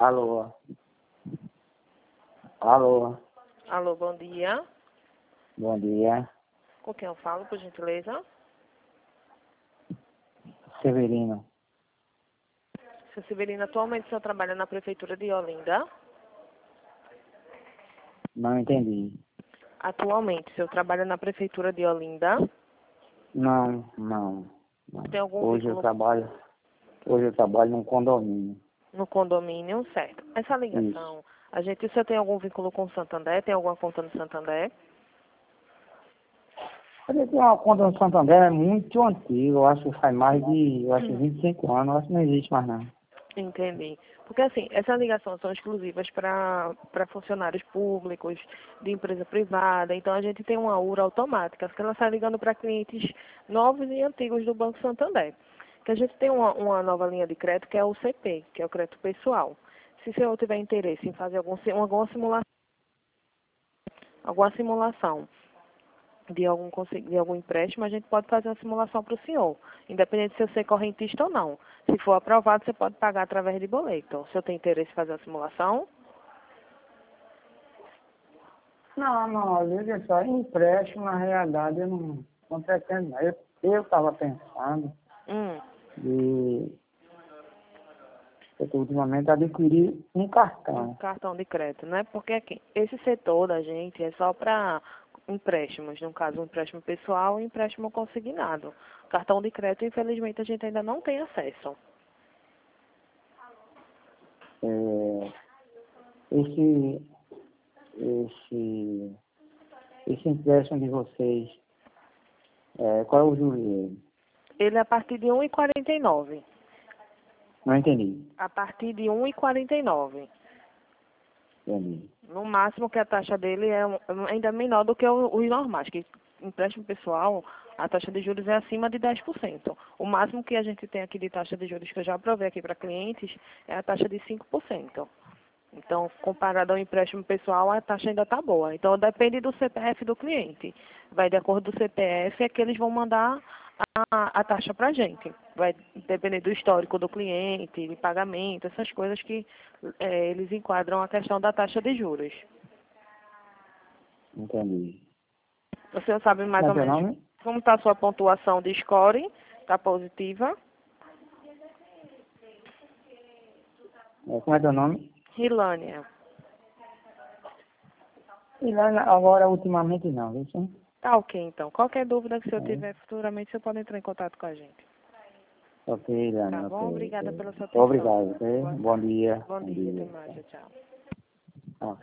Alô? Alô? Alô, bom dia. Bom dia. Com quem eu falo, por gentileza? Severino. Seu Severino, atualmente o senhor trabalha na Prefeitura de Olinda? Não entendi. Atualmente, o senhor trabalha na Prefeitura de Olinda? Não. Tem algum Hoje eu vínculo trabalho num condomínio. no condomínio, certo? Essa ligação, o senhor tem algum vínculo com o Santander? Tem alguma conta no Santander? Eu tenho uma conta no Santander, é muito antiga, eu acho que faz mais de 25 anos, eu acho que não existe mais não. Entendi. Porque assim, essas ligações são exclusivas para funcionários públicos, de empresa privada. Então a gente tem uma URA automática, que ela está ligando para clientes novos e antigos do Banco Santander. Que a gente tem uma nova linha de crédito que é o CP, que é o crédito pessoal. Se o senhor tiver interesse em fazer alguma simulação de algum empréstimo, a gente pode fazer uma simulação para o senhor, independente se eu ser correntista ou não. Se for aprovado, você pode pagar através de boleto. O senhor tem interesse em fazer a simulação? Não, liga só, empréstimo, na realidade, eu não pretendo não. Eu estava pensando de, ultimamente, adquirir um Um cartão. cartão de crédito, né? Porque aqui, esse setor da gente é só para empréstimos, no caso, um empréstimo pessoal e um empréstimo consignado. Cartão de crédito, infelizmente, a gente ainda não tem acesso. É, esse, esse empréstimo de vocês, qual é o juros dele? Ele é a partir de 1,49. Não entendi. A partir de 1,49. Entendi. No máximo que a taxa dele é ainda menor do que os normais, que empréstimo pessoal, a taxa de juros é acima de 10%. O máximo que a gente tem aqui de taxa de juros, que eu já aprovei aqui para clientes, é a taxa de 5%. Então, comparado ao empréstimo pessoal, a taxa ainda está boa. Então, depende do CPF do cliente. Vai de acordo do CPF, é que eles vão mandar a taxa para a gente. Vai depender do histórico do cliente, de pagamento, essas coisas que eles enquadram a questão da taxa de juros. Entendi. O senhor sabe mais ou Como é teu menos nome? como está a sua pontuação de score? Está positiva? Como é teu nome? Rilânia. E lá, agora, ultimamente, não, viu? Sim? Tá ok, então. Qualquer dúvida que o senhor É. tiver futuramente, você pode entrar em contato com a gente. Ok, Lana, Tá ok. bom? Obrigada pela sua atenção. Obrigado, ok? Bom dia. Bom dia, até mais. Tchau.